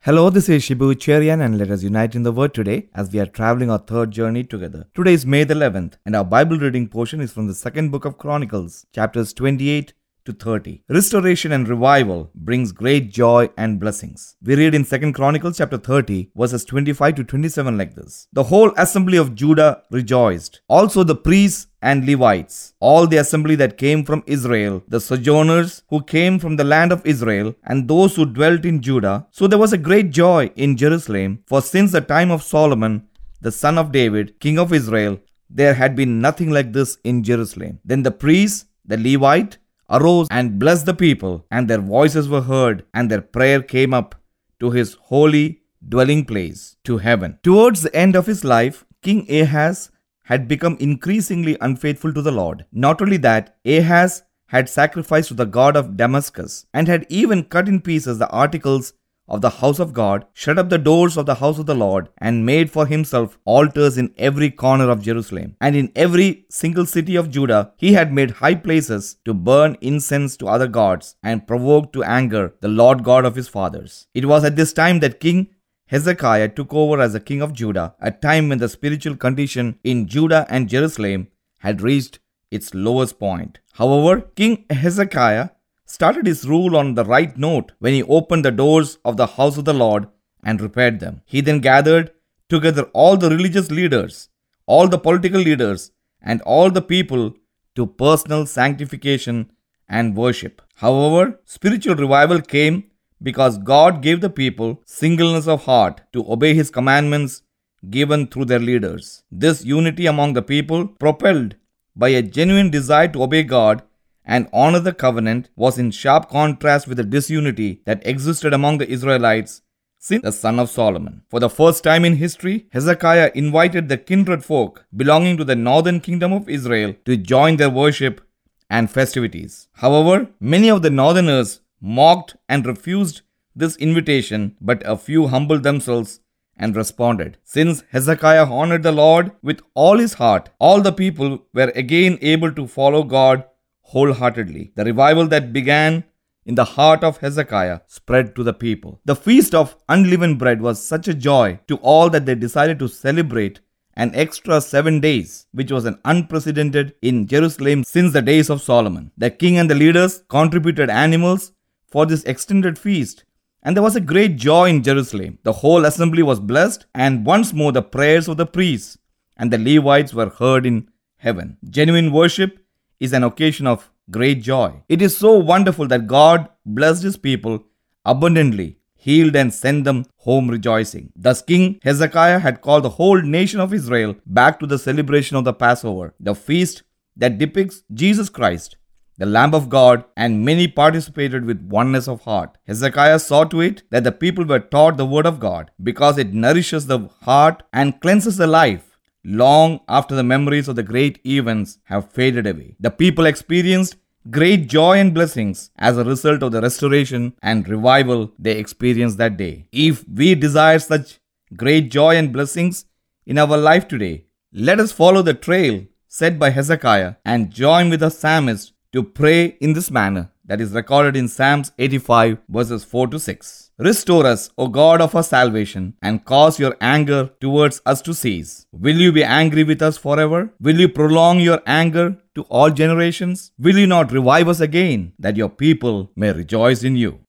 Hello, this is Shibu Cherian and let us unite in the Word today as we are traveling our third journey together. Today is May the 11th and our Bible reading portion is from the second book of Chronicles, chapters 28 to 30. Restoration and revival brings great joy and blessings. We read in 2 Chronicles chapter 30 verses 25 to 27 like this. The whole assembly of Judah rejoiced. Also the priests and Levites, all the assembly that came from Israel, the sojourners who came from the land of Israel, and those who dwelt in Judah. So there was a great joy in Jerusalem, for since the time of Solomon, the son of David, king of Israel, there had been nothing like this in Jerusalem. Then the priests, the Levite, arose and blessed the people, and their voices were heard, and their prayer came up to his holy dwelling place, to heaven. Towards the end of his life, King Ahaz had become increasingly unfaithful to the Lord. Not only that, Ahaz had sacrificed to the god of Damascus, and had even cut in pieces the articles of the house of God, shut up the doors of the house of the Lord, and made for himself altars in every corner of Jerusalem. And in every single city of Judah, he had made high places to burn incense to other gods, and provoke to anger the Lord God of his fathers. It was at this time that King Hezekiah took over as the king of Judah, a time when the spiritual condition in Judah and Jerusalem had reached its lowest point. However, King Hezekiah started his rule on the right note when he opened the doors of the house of the Lord and repaired them. He then gathered together all the religious leaders, all the political leaders, and all the people to personal sanctification and worship. However, spiritual revival came because God gave the people singleness of heart to obey his commandments given through their leaders. This unity among the people, propelled by a genuine desire to obey God and honor the covenant, was in sharp contrast with the disunity that existed among the Israelites since the son of Solomon. For the first time in history, Hezekiah invited the kindred folk belonging to the northern kingdom of Israel to join their worship and festivities. However, many of the northerners mocked and refused this invitation, but a few humbled themselves and responded. Since Hezekiah honored the Lord with all his heart, all the people were again able to follow God wholeheartedly. The revival that began in the heart of Hezekiah spread to the people. The feast of unleavened bread was such a joy to all that they decided to celebrate an extra 7 days, which was an unprecedented in Jerusalem since the days of Solomon. The king and the leaders contributed animals for this extended feast, and there was a great joy in Jerusalem. The whole assembly was blessed, and once more the prayers of the priests and the Levites were heard in heaven. Genuine worship is an occasion of great joy. It is so wonderful that God blessed his people abundantly, healed and sent them home rejoicing. Thus King Hezekiah had called the whole nation of Israel back to the celebration of the Passover, the feast that depicts Jesus Christ, the Lamb of God, and many participated with oneness of heart. Hezekiah saw to it that the people were taught the word of God, because it nourishes the heart and cleanses the life long after the memories of the great events have faded away. The people experienced great joy and blessings as a result of the restoration and revival they experienced that day. If we desire such great joy and blessings in our life today, let us follow the trail set by Hezekiah and join with the psalmist to pray in this manner that is recorded in Psalms 85 verses 4 to 6. Restore us, O God of our salvation, and cause your anger towards us to cease. Will you be angry with us forever? Will you prolong your anger to all generations? Will you not revive us again, that your people may rejoice in you?